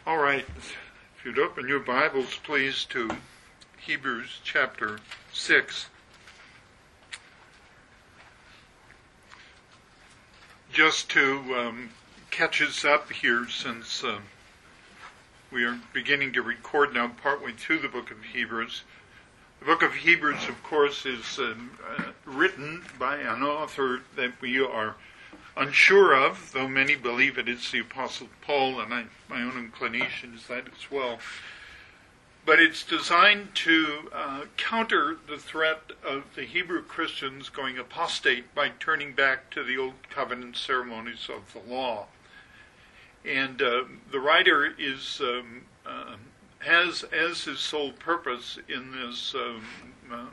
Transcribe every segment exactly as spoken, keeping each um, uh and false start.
All right, if you'd open your Bibles, please, to Hebrews chapter six. Just to um, catch us up here, since uh, we are beginning to record now partway through the book of Hebrews. The book of Hebrews, of course, is um, uh, written by an author that we are unsure of, though many believe it is the Apostle Paul, and I, my own inclination is that as well. But it's designed to uh, counter the threat of the Hebrew Christians going apostate by turning back to the Old Covenant ceremonies of the law. And uh, the writer is um, uh, has as his sole purpose in this um, uh,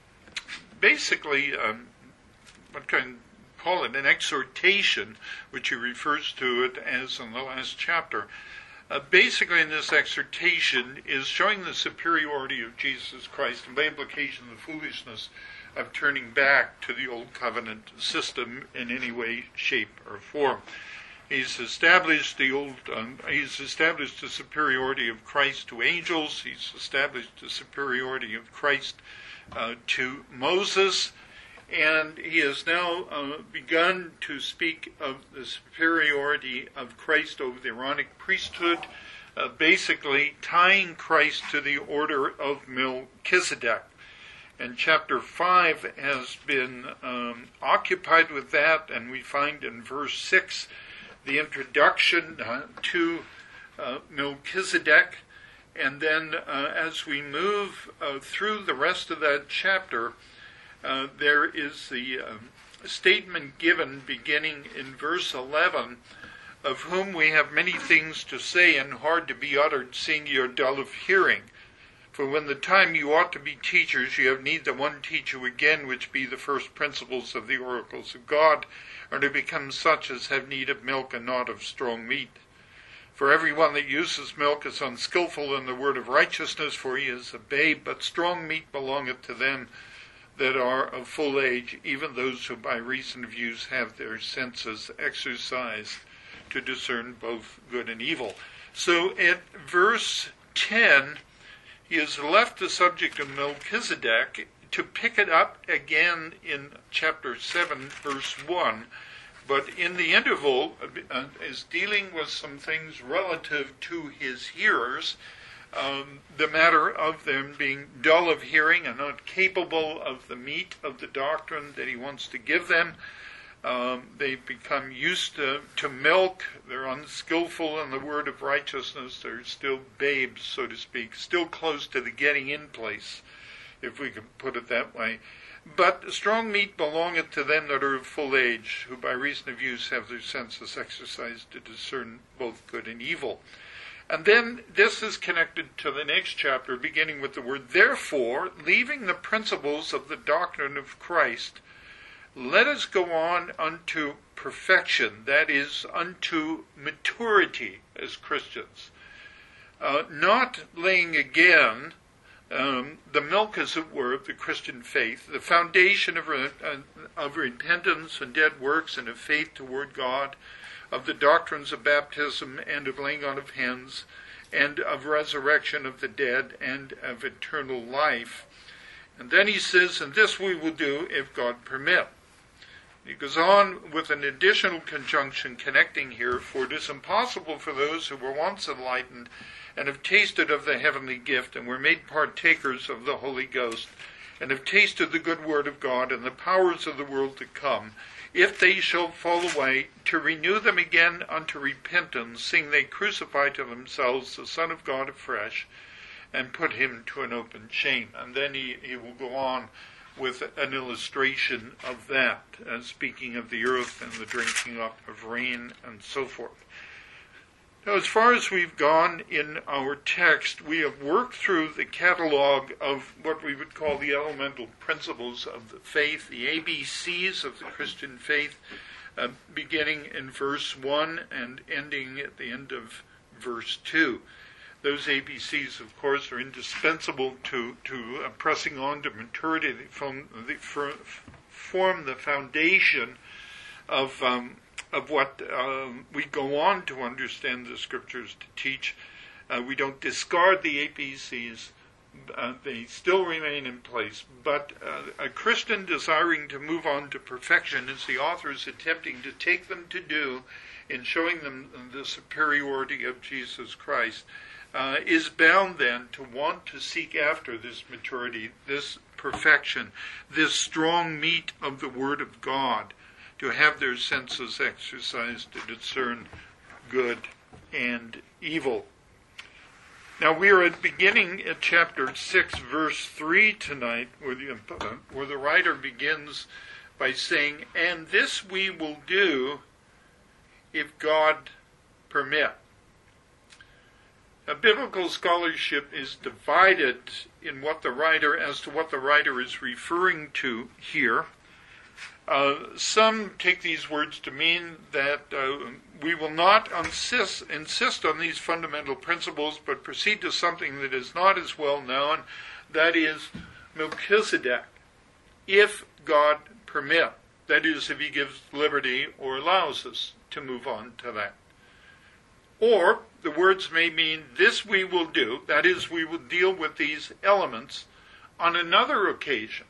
basically um, what kind call it an exhortation, which he refers to it as in the last chapter. Uh, basically, in this exhortation is showing the superiority of Jesus Christ, and by implication the foolishness of turning back to the Old Covenant system in any way, shape, or form. He's established the old. Um, he's established the superiority of Christ to angels. He's established the superiority of Christ uh, to Moses. And he has now uh, begun to speak of the superiority of Christ over the Aaronic priesthood, uh, basically tying Christ to the order of Melchizedek. And chapter five has been um, occupied with that, and we find in verse six the introduction uh, to uh, Melchizedek. And then uh, as we move uh, through the rest of that chapter, Uh, there is the uh, statement given beginning in verse eleven, of whom we have many things to say and hard to be uttered, seeing you are dull of hearing. For when the time you ought to be teachers, you have need that one teach you again, which be the first principles of the oracles of God, or to become such as have need of milk and not of strong meat. For every one that uses milk is unskillful in the word of righteousness, for he is a babe, but strong meat belongeth to them that are of full age, even those who by reason of use have their senses exercised to discern both good and evil. So at verse ten, he has left the subject of Melchizedek to pick it up again in chapter seven, verse one, but in the interval uh, is dealing with some things relative to his hearers. Um, the matter of them being dull of hearing and not capable of the meat of the doctrine that he wants to give them. Um, they've become used to, to milk. They're unskillful in the word of righteousness. They're still babes, so to speak, still close to the getting in place, if we can put it that way. But strong meat belongeth to them that are of full age, who by reason of use have their senses exercised to discern both good and evil. And then this is connected to the next chapter, beginning with the word, therefore, leaving the principles of the doctrine of Christ, let us go on unto perfection, that is, unto maturity as Christians. Uh, not laying again um, the milk, as it were, of the Christian faith, the foundation of, uh, of repentance and dead works and of faith toward God, of the doctrines of baptism and of laying on of hands, and of resurrection of the dead, and of eternal life. And then he says, and this we will do if God permit. He goes on with an additional conjunction connecting here, for it is impossible for those who were once enlightened and have tasted of the heavenly gift and were made partakers of the Holy Ghost, and have tasted the good word of God and the powers of the world to come, if they shall fall away, to renew them again unto repentance, seeing they crucify to themselves the Son of God afresh, and put him to an open shame. And then he, he will go on with an illustration of that, uh, speaking of the earth and the drinking up of rain and so forth. Now, as far as we've gone in our text, we have worked through the catalog of what we would call the elemental principles of the faith, the A B Cs of the Christian faith, uh, beginning in verse one and ending at the end of verse two. Those A B Cs, of course, are indispensable to, to uh, pressing on to maturity. They form, they form the foundation of um, of what um, we go on to understand the Scriptures to teach. Uh, we don't discard the A B Cs. Uh, they still remain in place. But uh, a Christian desiring to move on to perfection, as the author is attempting to take them to do in showing them the superiority of Jesus Christ, uh, is bound then to want to seek after this maturity, this perfection, this strong meat of the Word of God, to have their senses exercised to discern good and evil. Now we are at beginning at chapter six, verse three tonight, where the, uh, where the writer begins by saying, "And this we will do if God permit." Now, biblical scholarship is divided in what the writer, as to what the writer is referring to here. Uh, some take these words to mean that uh, we will not insist, insist on these fundamental principles, but proceed to something that is not as well known, that is Melchizedek, if God permit. That is, if he gives liberty or allows us to move on to that. Or the words may mean, this we will do, that is, we will deal with these elements on another occasion.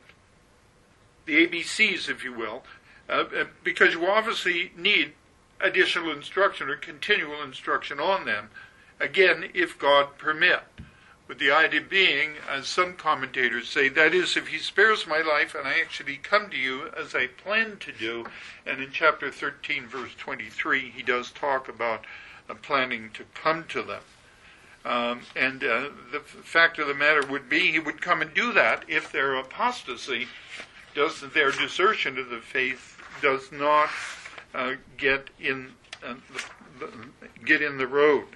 The A B Cs, if you will, uh, because you obviously need additional instruction or continual instruction on them, again, if God permit. With the idea being, as some commentators say, that is, if he spares my life and I actually come to you as I plan to do, and in chapter thirteen, verse twenty-three, he does talk about uh, planning to come to them. Um, and uh, the fact of the matter would be, he would come and do that if their apostasy, does their desertion of the faith, does not uh, get in uh, the, the, get in the road.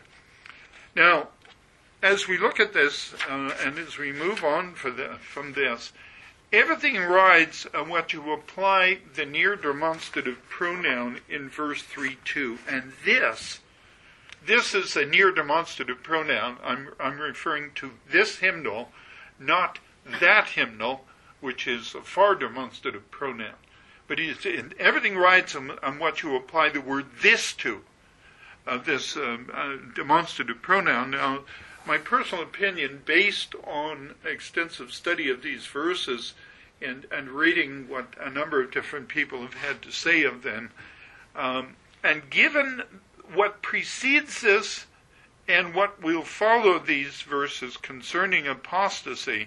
Now, as we look at this, uh, and as we move on for the, from this, everything rides on what you apply the near demonstrative pronoun in verse three two. And this, this is a near demonstrative pronoun. I'm, I'm referring to this hymnal, not that hymnal, which is a far demonstrative pronoun. But it's, everything rides on, on what you apply the word this to, uh, this um, uh, demonstrative pronoun. Now, my personal opinion, based on extensive study of these verses and, and reading what a number of different people have had to say of them, um, and given what precedes this and what will follow these verses concerning apostasy,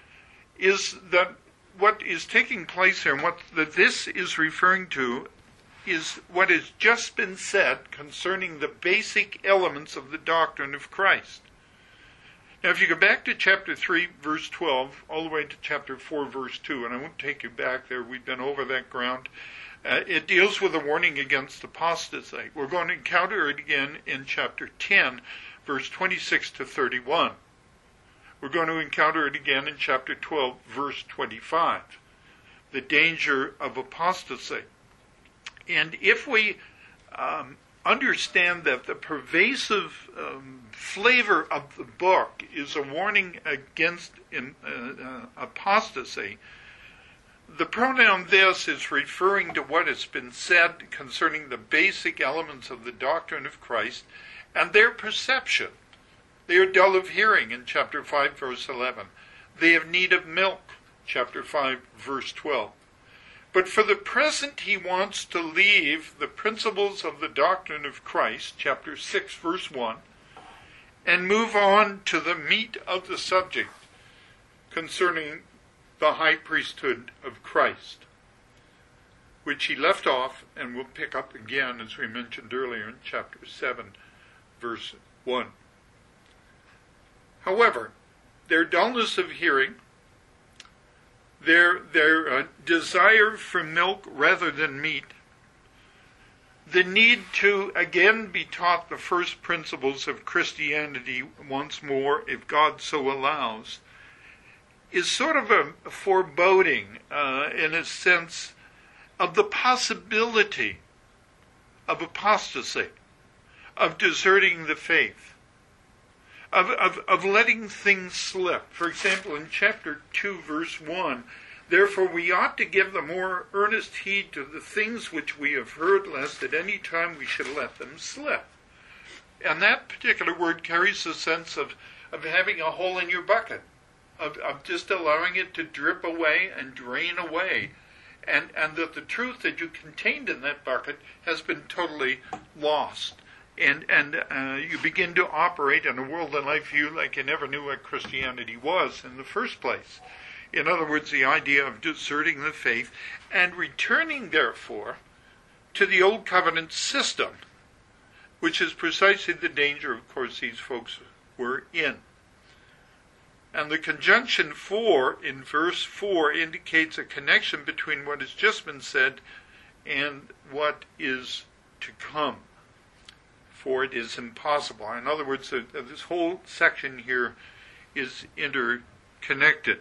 is that what is taking place here, and what that this is referring to, is what has just been said concerning the basic elements of the doctrine of Christ. Now, if you go back to chapter three, verse twelve, all the way to chapter four, verse two, and I won't take you back there, we've been over that ground, uh, it deals with a warning against apostasy. We're going to encounter it again in chapter ten, verse twenty-six to thirty-one. We're going to encounter it again in chapter twelve, verse twenty-five, the danger of apostasy. And if we um, understand that the pervasive um, flavor of the book is a warning against in, uh, uh, apostasy, the pronoun this is referring to what has been said concerning the basic elements of the doctrine of Christ and their perception. They are dull of hearing in chapter five, verse eleven. They have need of milk, chapter five, verse twelve. But for the present he wants to leave the principles of the doctrine of Christ, chapter six, verse one, and move on to the meat of the subject concerning the high priesthood of Christ, which he left off and will pick up again, as we mentioned earlier, in chapter seven, verse one. However, their dullness of hearing, their, their uh, desire for milk rather than meat, the need to again be taught the first principles of Christianity once more, if God so allows, is sort of a foreboding, uh, in a sense, of the possibility of apostasy, of deserting the faith. Of, of, of letting things slip. For example, in chapter two, verse one, therefore we ought to give the more earnest heed to the things which we have heard, lest at any time we should let them slip. And that particular word carries the sense of, of having a hole in your bucket, of, of just allowing it to drip away and drain away, and, and that the truth that you contained in that bucket has been totally lost. And, and uh, you begin to operate in a world and life view like you never knew what Christianity was in the first place. In other words, the idea of deserting the faith and returning, therefore, to the old covenant system, which is precisely the danger, of course, these folks were in. And the conjunction for in verse four indicates a connection between what has just been said and what is to come. For it is impossible. In other words, uh, this whole section here is interconnected.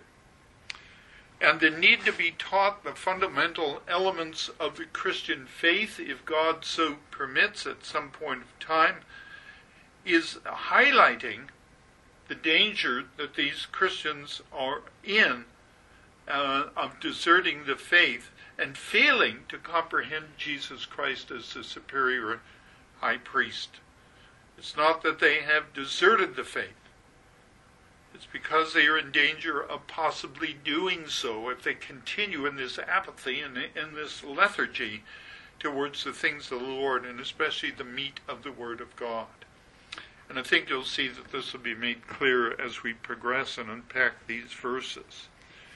And the need to be taught the fundamental elements of the Christian faith, if God so permits at some point of time, is highlighting the danger that these Christians are in uh, of deserting the faith and failing to comprehend Jesus Christ as the superior high priest. It's not that they have deserted the faith. It's because they are in danger of possibly doing so if they continue in this apathy and in this lethargy towards the things of the Lord, and especially the meat of the Word of God. And I think you'll see that this will be made clear as we progress and unpack these verses.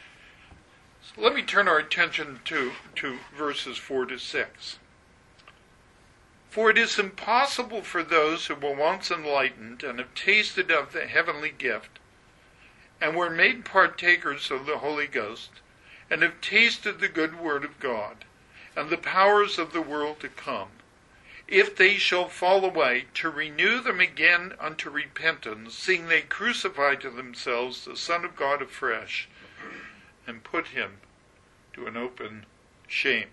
So let me turn our attention to, to verses four to six. For it is impossible for those who were once enlightened and have tasted of the heavenly gift, and were made partakers of the Holy Ghost, and have tasted the good word of God, and the powers of the world to come, if they shall fall away, to renew them again unto repentance, seeing they crucify to themselves the Son of God afresh, and put him to an open shame.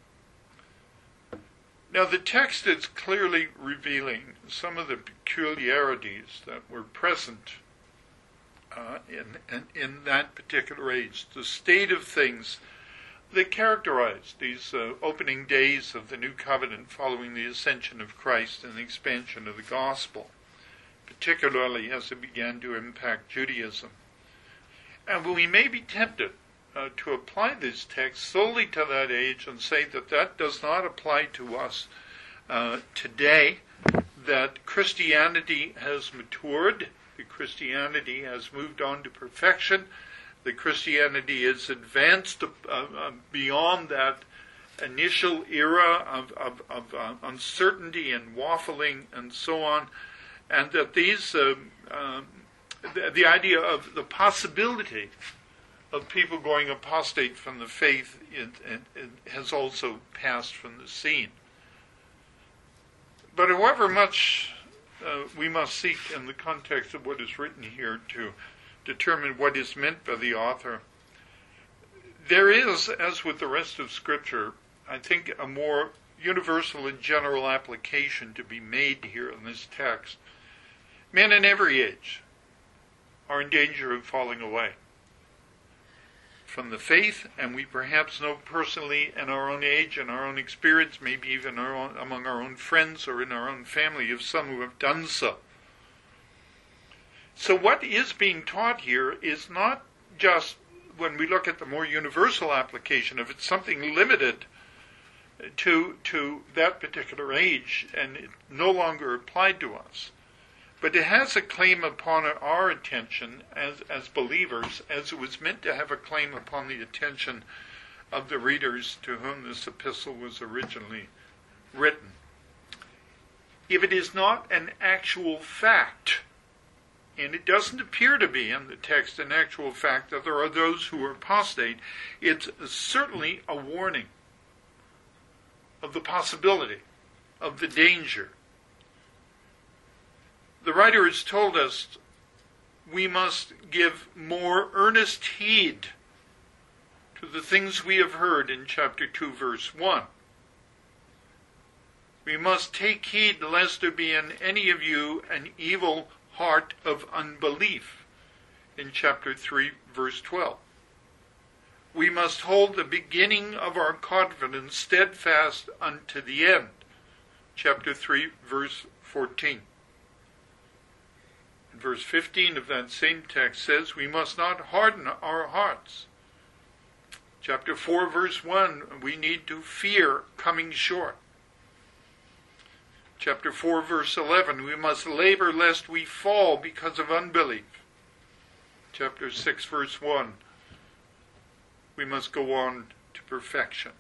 Now the text is clearly revealing some of the peculiarities that were present Uh, in, in in that particular age, the state of things that characterized these uh, opening days of the New Covenant following the ascension of Christ and the expansion of the gospel, particularly as it began to impact Judaism. And we may be tempted uh, to apply this text solely to that age and say that that does not apply to us uh, today, that Christianity has matured, that Christianity has moved on to perfection, that Christianity is advanced uh, uh, beyond that initial era of, of, of uh, uncertainty and waffling and so on, and that these uh, uh, the, the idea of the possibility of people going apostate from the faith it, it, it has also passed from the scene. But however much uh, we must seek in the context of what is written here to determine what is meant by the author, there is, as with the rest of Scripture, I think a more universal and general application to be made here in this text. Men in every age are in danger of falling away from the faith, and we perhaps know personally in our own age and our own experience, maybe even our own, among our own friends or in our own family, of some who have done so. So what is being taught here is not just, when we look at the more universal application of it, something limited to to that particular age and it no longer applied to us. But it has a claim upon our attention as, as believers, as it was meant to have a claim upon the attention of the readers to whom this epistle was originally written. If it is not an actual fact, and it doesn't appear to be in the text an actual fact that there are those who are apostate, it's certainly a warning of the possibility, of the danger. The writer has told us we must give more earnest heed to the things we have heard in chapter two, verse one. We must take heed lest there be in any of you an evil heart of unbelief in chapter three, verse twelve. We must hold the beginning of our confidence steadfast unto the end, chapter three, verse fourteen. And verse fifteen of that same text says, we must not harden our hearts. Chapter four, verse one, we need to fear coming short. Chapter four, verse eleven, we must labor lest we fall because of unbelief. Chapter six, verse one, we must go on to perfection.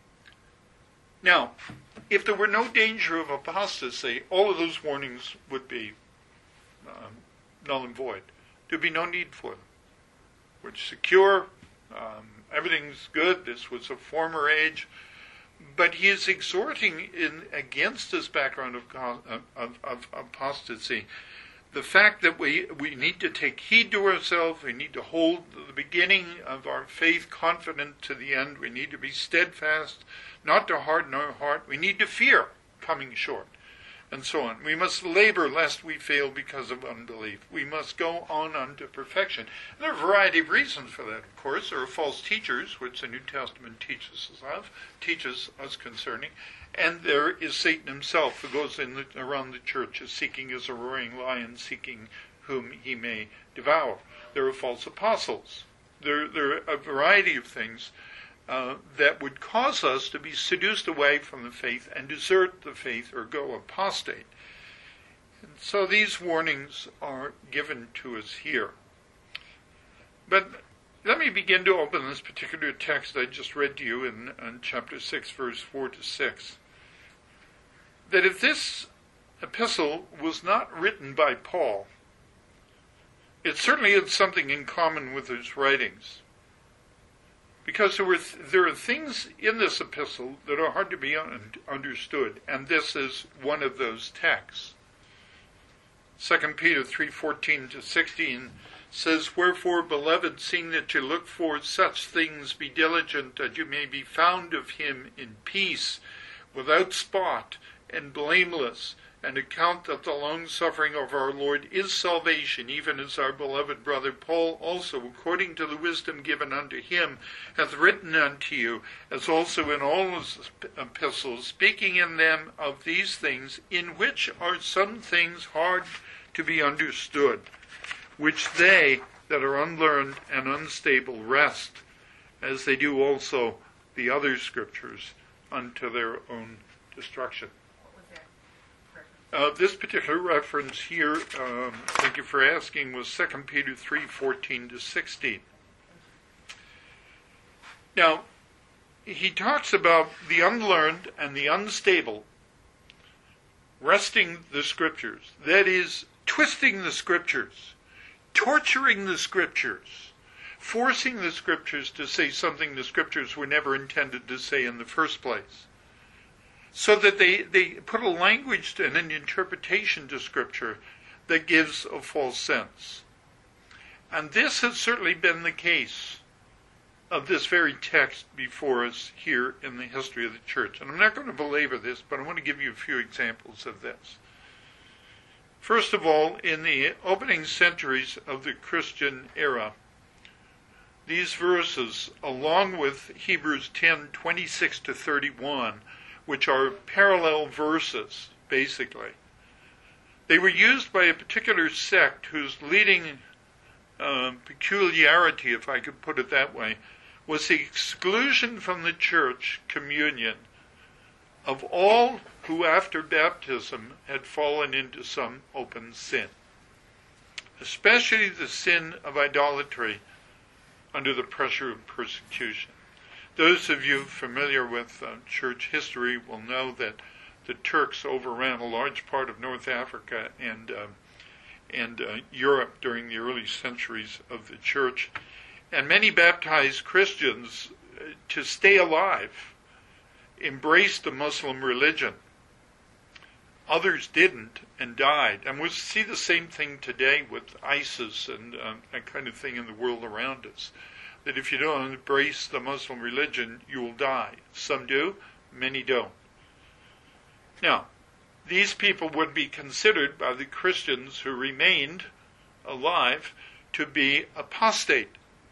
Now, if there were no danger of apostasy, all of those warnings would be um, null and void. There'd be no need for them. We're secure, um, everything's good, this was a former age. But he is exhorting in against this background of, of, of apostasy. The fact that we, we need to take heed to ourselves, we need to hold the beginning of our faith confident to the end, we need to be steadfast, not to harden our heart, we need to fear coming short, and so on. We must labor lest we fail because of unbelief. We must go on unto perfection. And there are a variety of reasons for that, of course. There are false teachers, which the New Testament teaches us of, teaches us concerning. And there is Satan himself, who goes in the, around the church as seeking as a roaring lion, seeking whom he may devour. There are false apostles. There, there are a variety of things uh, that would cause us to be seduced away from the faith and desert the faith or go apostate. And so these warnings are given to us here. But let me begin to open this particular text I just read to you in, in chapter six, verse four to six. That if this epistle was not written by Paul, it certainly had something in common with his writings. Because there were th- there are things in this epistle that are hard to be un- understood, and this is one of those texts. Second Peter three fourteen to sixteen says, wherefore, beloved, seeing that you look for such things, be diligent that you may be found of him in peace, without spot, and blameless, and account that the long-suffering of our Lord is salvation, even as our beloved brother Paul also, according to the wisdom given unto him, hath written unto you, as also in all his epistles, speaking in them of these things, in which are some things hard to be understood, which they that are unlearned and unstable wrest, as they do also the other scriptures, unto their own destruction. Uh, this particular reference here, um, thank you for asking, was Second Peter three fourteen to sixteen. Now, he talks about the unlearned and the unstable wresting the scriptures. That is, twisting the scriptures, torturing the scriptures, forcing the scriptures to say something the scriptures were never intended to say in the first place. So that they, they put a language and an interpretation to Scripture that gives a false sense. And this has certainly been the case of this very text before us here in the history of the church. And I'm not going to belabor this, but I want to give you a few examples of this. First of all, in the opening centuries of the Christian era, these verses, along with Hebrews ten twenty-six to thirty-one, which are parallel verses, basically. They were used by a particular sect whose leading uh, peculiarity, if I could put it that way, was the exclusion from the church communion of all who after baptism had fallen into some open sin, especially the sin of idolatry under the pressure of persecution. Those of you familiar with uh, church history will know that the Turks overran a large part of North Africa and uh, and uh, Europe during the early centuries of the church. And many baptized Christians, uh, to stay alive, embraced the Muslim religion. Others didn't and died. And we'll see the same thing today with ISIS and uh, that kind of thing in the world around us. That if you don't embrace the Muslim religion, you will die. Some do, many don't. Now, these people would be considered by the Christians who remained alive to be apostate.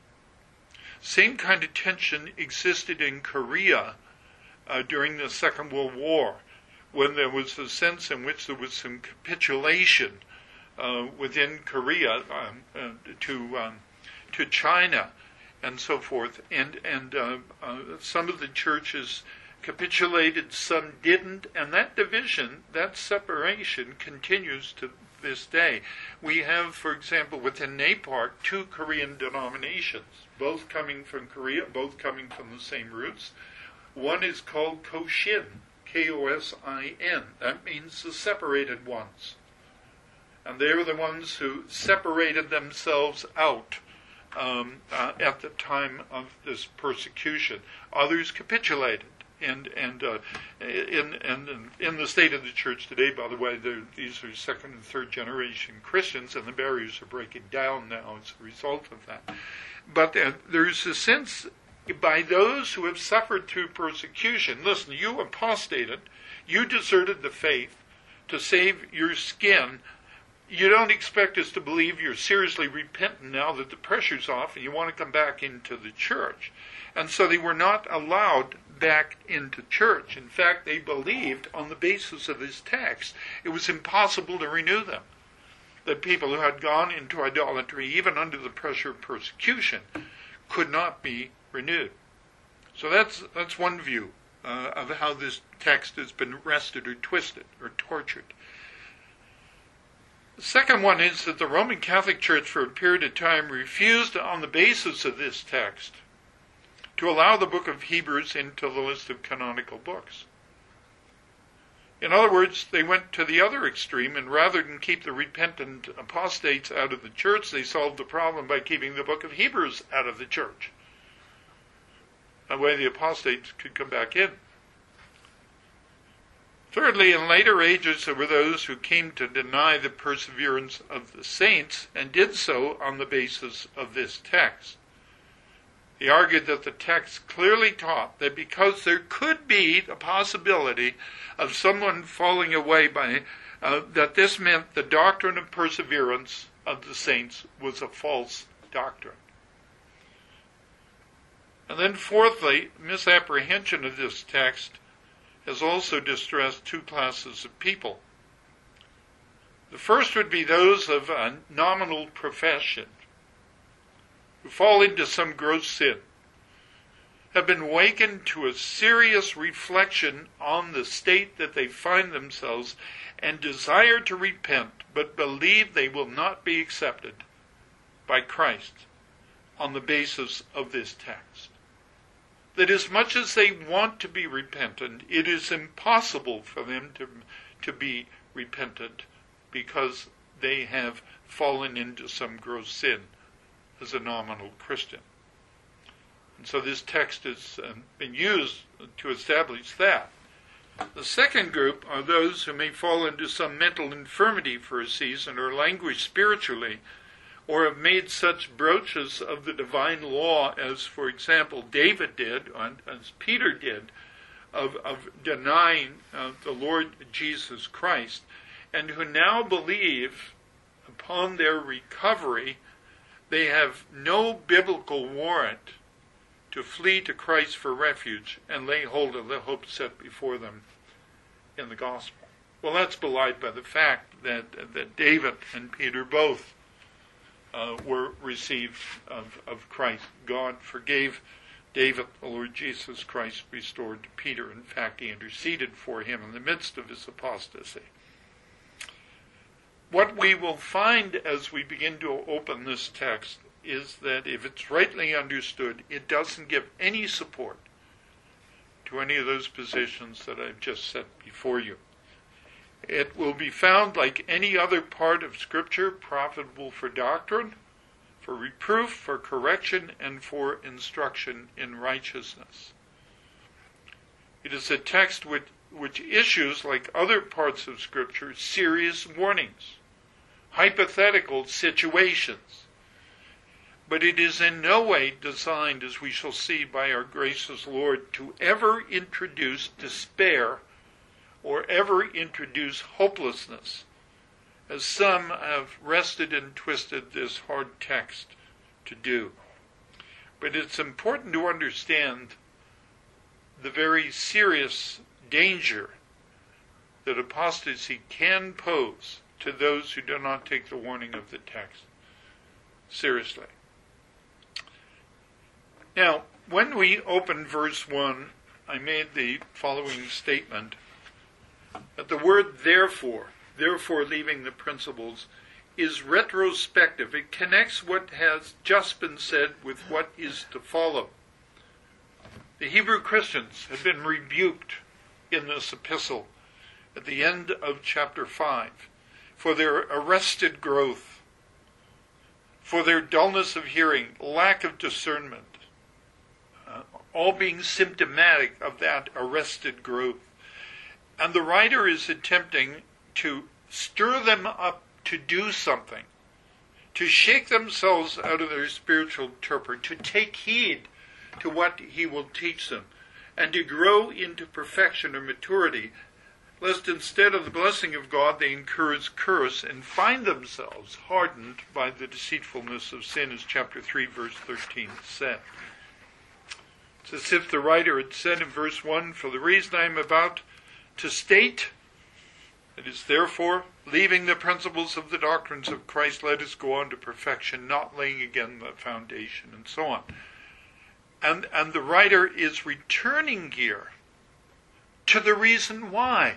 Same kind of tension existed in Korea uh, during the Second World War, when there was a sense in which there was some capitulation uh, within Korea um, uh, to um, to China and so forth. And, and uh, uh, some of the churches capitulated, some didn't, and that division, that separation continues to this day. We have, for example, within NAPARC, two Korean denominations, both coming from Korea, both coming from the same roots. One is called Koshin, K O S I N. That means the separated ones. And they were the ones who separated themselves out um, uh, at the time of this persecution. Others capitulated. And and uh, in, in in the state of the church today, by the way, these are second and third generation Christians, and the barriers are breaking down now as a result of that. But uh, there's a sense by those who have suffered through persecution. Listen, you apostated, you deserted the faith to save your skin. You don't expect us to believe you're seriously repentant now that the pressure's off and you want to come back into the church. And so they were not allowed back into church. In fact, they believed on the basis of this text it was impossible to renew them. That people who had gone into idolatry, even under the pressure of persecution, could not be renewed. So that's that's one view uh, of how this text has been wrested or twisted or tortured. The second one is that the Roman Catholic Church for a period of time refused on the basis of this text to allow the book of Hebrews into the list of canonical books. In other words, they went to the other extreme, and rather than keep the repentant apostates out of the church, they solved the problem by keeping the book of Hebrews out of the church. That way the apostates could come back in. Thirdly, in later ages, there were those who came to deny the perseverance of the saints, and did so on the basis of this text. He argued that the text clearly taught that because there could be the possibility of someone falling away by, uh, that this meant the doctrine of perseverance of the saints was a false doctrine. And then fourthly, misapprehension of this text has also distressed two classes of people. The first would be those of a nominal profession, who fall into some gross sin, have been wakened to a serious reflection on the state that they find themselves and desire to repent, but believe they will not be accepted by Christ on the basis of this text. That as much as they want to be repentant, it is impossible for them to, to be repentant because they have fallen into some gross sin as a nominal Christian. And so this text has uh, been used to establish that. The second group are those who may fall into some mental infirmity for a season or languish spiritually, or have made such broaches of the divine law as, for example, David did, and as Peter did, of, of denying uh, the Lord Jesus Christ, and who now believe upon their recovery they have no biblical warrant to flee to Christ for refuge and lay hold of the hope set before them in the gospel. Well, that's belied by the fact that, that David and Peter both uh, were received of, of Christ. God forgave David, the Lord Jesus Christ restored to Peter. In fact, he interceded for him in the midst of his apostasy. What we will find as we begin to open this text is that if it's rightly understood, it doesn't give any support to any of those positions that I've just set before you. It will be found, like any other part of Scripture, profitable for doctrine, for reproof, for correction, and for instruction in righteousness. It is a text which, which issues, like other parts of Scripture, serious warnings, hypothetical situations. But it is in no way designed, as we shall see by our gracious Lord, to ever introduce despair or ever introduce hopelessness, as some have wrested and twisted this hard text to do. But it's important to understand the very serious danger that apostasy can pose to those who do not take the warning of the text seriously. Now, when we opened verse one, I made the following statement, that the word therefore, therefore leaving the principles, is retrospective. It connects what has just been said with what is to follow. The Hebrew Christians have been rebuked in this epistle at the end of chapter five for their arrested growth, for their dullness of hearing, lack of discernment, uh, all being symptomatic of that arrested growth. And the writer is attempting to stir them up to do something, to shake themselves out of their spiritual torpor, to take heed to what he will teach them, and to grow into perfection or maturity, lest instead of the blessing of God they incur his curse and find themselves hardened by the deceitfulness of sin, as chapter three, verse thirteen said. It's as if the writer had said in verse one, for the reason I am about to state, it is therefore, leaving the principles of the doctrines of Christ, let us go on to perfection, not laying again the foundation, and so on. And, and the writer is returning here to the reason why.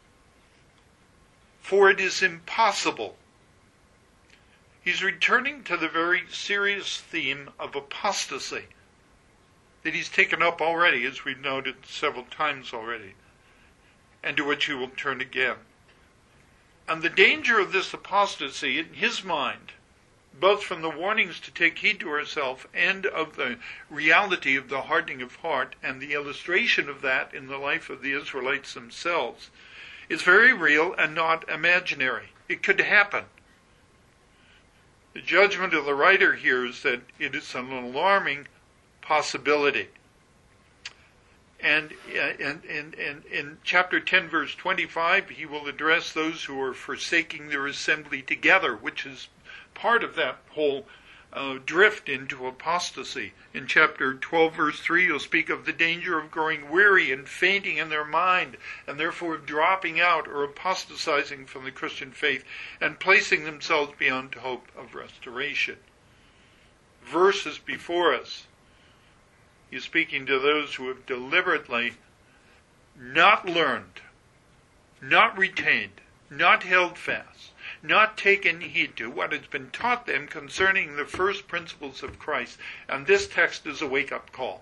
For it is impossible. He's returning to the very serious theme of apostasy that he's taken up already, as we've noted several times already, and to which he will turn again. And the danger of this apostasy, in his mind, both from the warnings to take heed to ourselves and of the reality of the hardening of heart and the illustration of that in the life of the Israelites themselves, is very real and not imaginary. It could happen. The judgment of the writer here is that it is an alarming possibility. And in, in, in, in chapter ten, verse twenty-five, he will address those who are forsaking their assembly together, which is part of that whole uh, drift into apostasy. In chapter twelve, verse three, he'll speak of the danger of growing weary and fainting in their mind, and therefore dropping out or apostatizing from the Christian faith and placing themselves beyond hope of restoration. Verses before us, he's speaking to those who have deliberately not learned, not retained, not held fast, not taken heed to what has been taught them concerning the first principles of Christ. And this text is a wake-up call.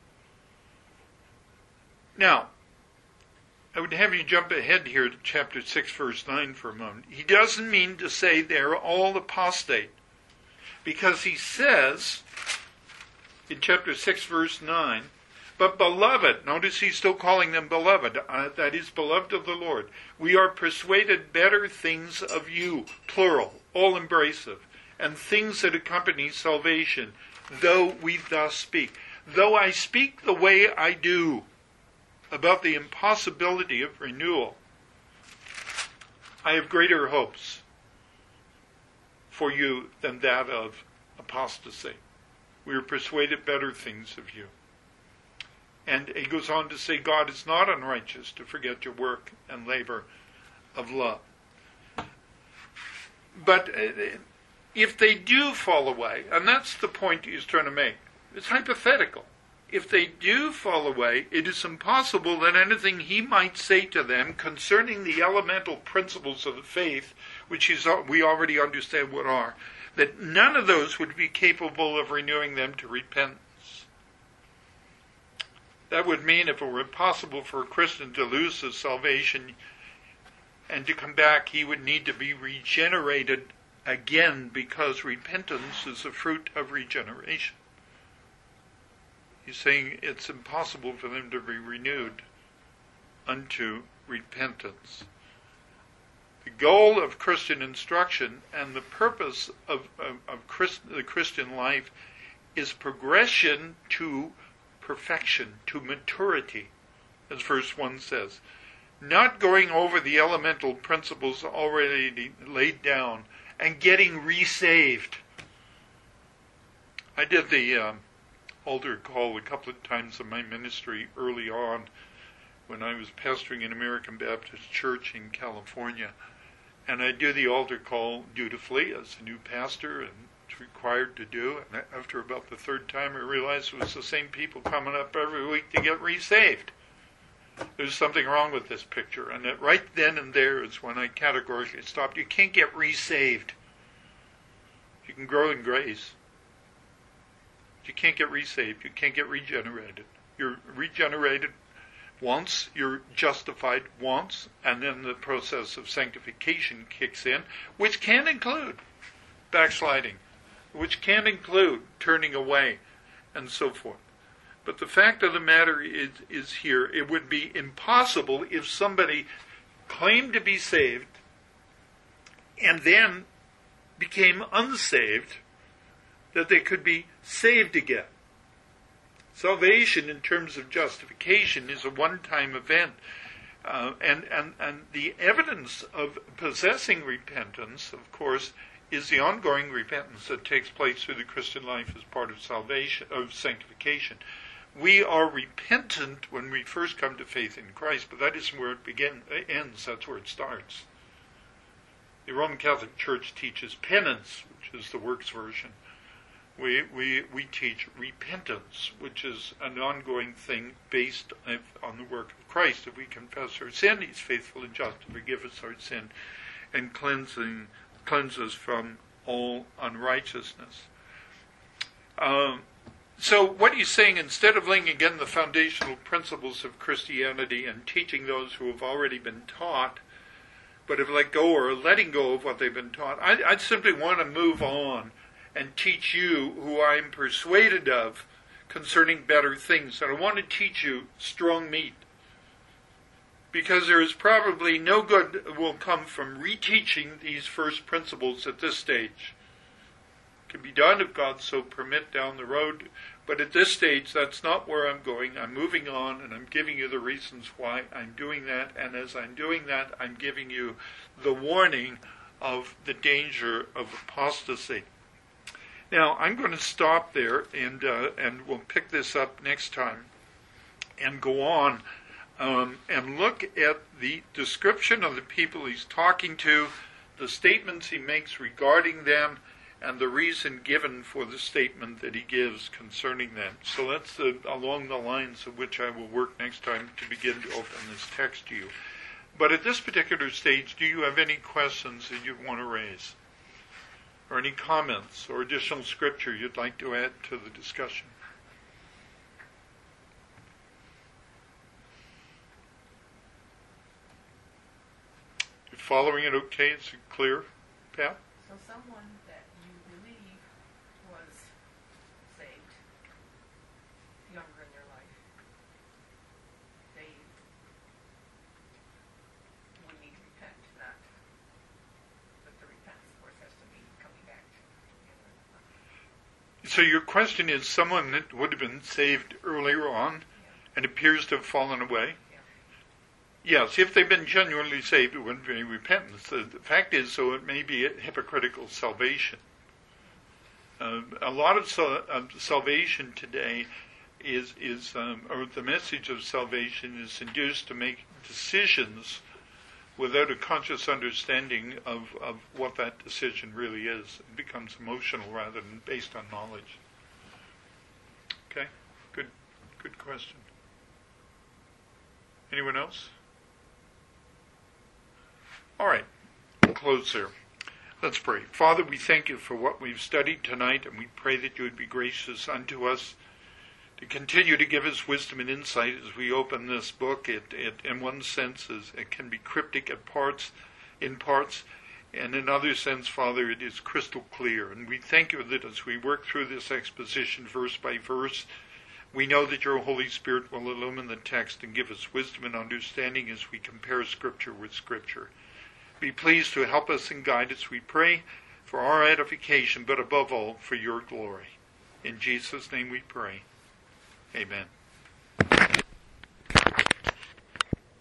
Now, I would have you jump ahead here to chapter six, verse nine for a moment. He doesn't mean to say they're all apostate, because he says in chapter six, verse nine, but beloved, notice he's still calling them beloved, uh, that is, beloved of the Lord, we are persuaded better things of you, plural, all embracive, and things that accompany salvation, though we thus speak. Though I speak the way I do about the impossibility of renewal, I have greater hopes for you than that of apostasy. We are persuaded better things of you. And he goes on to say, God is not unrighteous to forget your work and labor of love. But if they do fall away, and that's the point he's trying to make, it's hypothetical. If they do fall away, it is impossible that anything he might say to them concerning the elemental principles of the faith, which is, we already understand what are, that none of those would be capable of renewing them to repentance. That would mean if it were impossible for a Christian to lose his salvation and to come back, he would need to be regenerated again, because repentance is a fruit of regeneration. He's saying it's impossible for them to be renewed unto repentance. The goal of Christian instruction and the purpose of, of, of Christ, the Christian life is progression to perfection, to maturity, as verse one says. Not going over the elemental principles already laid down and getting resaved. I did the um, altar call a couple of times in my ministry early on when I was pastoring an American Baptist church in California. and I do the altar call dutifully as a new pastor, and it's required to do. And after about the third time, I realized it was the same people coming up every week to get re-saved. There's something wrong with this picture. And that right then and there is when I categorically stopped. You can't get re-saved. You can grow in grace. You can't get re-saved. You can't get regenerated. You're regenerated once, you're justified once, and then the process of sanctification kicks in, which can include backsliding, which can include turning away, and so forth. But the fact of the matter is, is here, it would be impossible if somebody claimed to be saved and then became unsaved, that they could be saved again. Salvation, in terms of justification, is a one-time event. Uh, and, and, and the evidence of possessing repentance, of course, is the ongoing repentance that takes place through the Christian life as part of salvation, of sanctification. We are repentant when we first come to faith in Christ, but that isn't where it begins, it ends, that's where it starts. The Roman Catholic Church teaches penance, which is the works version. We, we, we teach repentance, which is an ongoing thing based on the work of Christ. If we confess our sin, He's faithful and just to forgive us our sin and cleansing, cleanse us from all unrighteousness. Um, so what he's saying, instead of laying again the foundational principles of Christianity and teaching those who have already been taught, but have let go or are letting go of what they've been taught, I, I simply want to move on and teach you who I am persuaded of concerning better things. And I want to teach you strong meat, because there is probably no good will come from reteaching these first principles at this stage. It can be done if God so permit down the road, but at this stage that's not where I'm going. I'm moving on, and I'm giving you the reasons why I'm doing that, and as I'm doing that, I'm giving you the warning of the danger of apostasy. Now, I'm going to stop there, and uh, and we'll pick this up next time and go on um, and look at the description of the people he's talking to, the statements he makes regarding them, and the reason given for the statement that he gives concerning them. So that's uh, along the lines of which I will work next time to begin to open this text to you. But at this particular stage, do you have any questions that you'd want to raise? Or any comments or additional scripture you'd like to add to the discussion? You're following it okay? Is it clear, Pat? So someone that you believe was saved younger in their life, they would need to repent, not, but the repentance, of course, has to be coming back. So your question is someone that would have been saved earlier on, yeah, and appears to have fallen away? Yeah. Yes, if they've been genuinely saved, it wouldn't be repentance. The, the fact is, so it may be a hypocritical salvation. Uh, a lot of sal- uh, salvation today is, is um, or the message of salvation is induced to make decisions without a conscious understanding of, of what that decision really is. It becomes emotional rather than based on knowledge. Okay? Good good question. Anyone else? All right. We'll close there. Let's pray. Father, we thank you for what we've studied tonight, and we pray that you would be gracious unto us to continue to give us wisdom and insight as we open this book. It, it in one sense, is, it can be cryptic at parts, in parts, and in other sense, Father, it is crystal clear. And we thank you that as we work through this exposition verse by verse, we know that your Holy Spirit will illumine the text and give us wisdom and understanding as we compare Scripture with Scripture. Be pleased to help us and guide us, we pray, for our edification, but above all, for your glory. In Jesus' name we pray. Amen.